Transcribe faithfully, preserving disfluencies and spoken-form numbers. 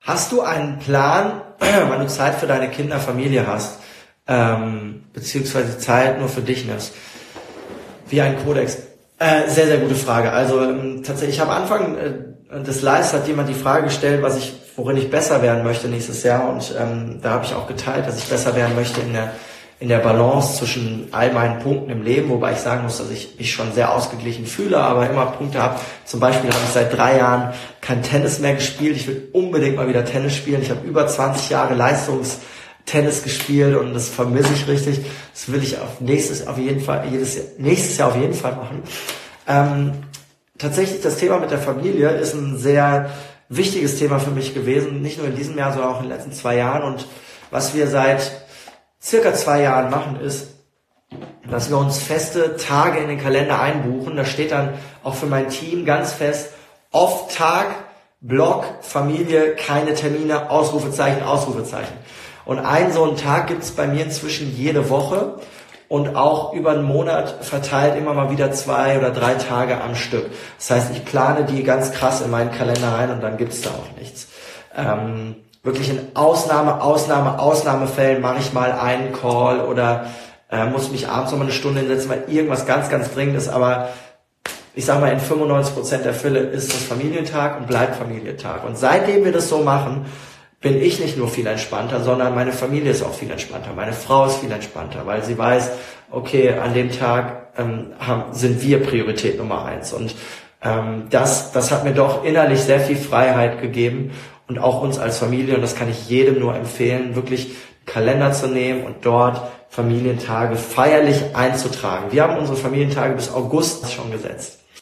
Hast du einen Plan, wann du Zeit für deine Kinder, Familie hast, ähm, beziehungsweise Zeit nur für dich nimmst? Wie ein Kodex? Äh, sehr, sehr gute Frage. Also ähm, tatsächlich, ich habe Anfang äh, des Lives hat jemand die Frage gestellt, was ich, worin ich besser werden möchte nächstes Jahr, und ähm, da habe ich auch geteilt, dass ich besser werden möchte in der in der Balance zwischen all meinen Punkten im Leben, wobei ich sagen muss, dass ich mich schon sehr ausgeglichen fühle, aber immer Punkte habe. Zum Beispiel habe ich seit drei Jahren kein Tennis mehr gespielt. Ich will unbedingt mal wieder Tennis spielen. Ich habe über zwanzig Jahre Leistungstennis gespielt und das vermisse ich richtig. Das will ich auf nächstes, auf jeden Fall, jedes nächstes Jahr auf jeden Fall machen. Ähm, tatsächlich das Thema mit der Familie ist ein sehr wichtiges Thema für mich gewesen, nicht nur in diesem Jahr, sondern auch in den letzten zwei Jahren. Und was wir seit circa zwei Jahren machen, ist, dass wir uns feste Tage in den Kalender einbuchen. Da steht dann auch für mein Team ganz fest, Off-Tag, Block, Familie, keine Termine, Ausrufezeichen, Ausrufezeichen. Und einen so einen Tag gibt es bei mir inzwischen jede Woche und auch über einen Monat verteilt immer mal wieder zwei oder drei Tage am Stück. Das heißt, ich plane die ganz krass in meinen Kalender rein und dann gibt es da auch nichts. Ähm, Wirklich in Ausnahme, Ausnahme, Ausnahmefällen mache ich mal einen Call oder äh, muss mich abends noch mal eine Stunde hinsetzen, weil irgendwas ganz, ganz dringend ist. Aber ich sag mal, in fünfundneunzig Prozent der Fälle ist das Familientag und bleibt Familientag. Und seitdem wir das so machen, bin ich nicht nur viel entspannter, sondern meine Familie ist auch viel entspannter. Meine Frau ist viel entspannter, weil sie weiß, okay, an dem Tag ähm, haben, sind wir Priorität Nummer eins. Und ähm, das, das hat mir doch innerlich sehr viel Freiheit gegeben. Und auch uns als Familie, und das kann ich jedem nur empfehlen, wirklich einen Kalender zu nehmen und dort Familientage feierlich einzutragen. Wir haben unsere Familientage bis August schon gesetzt.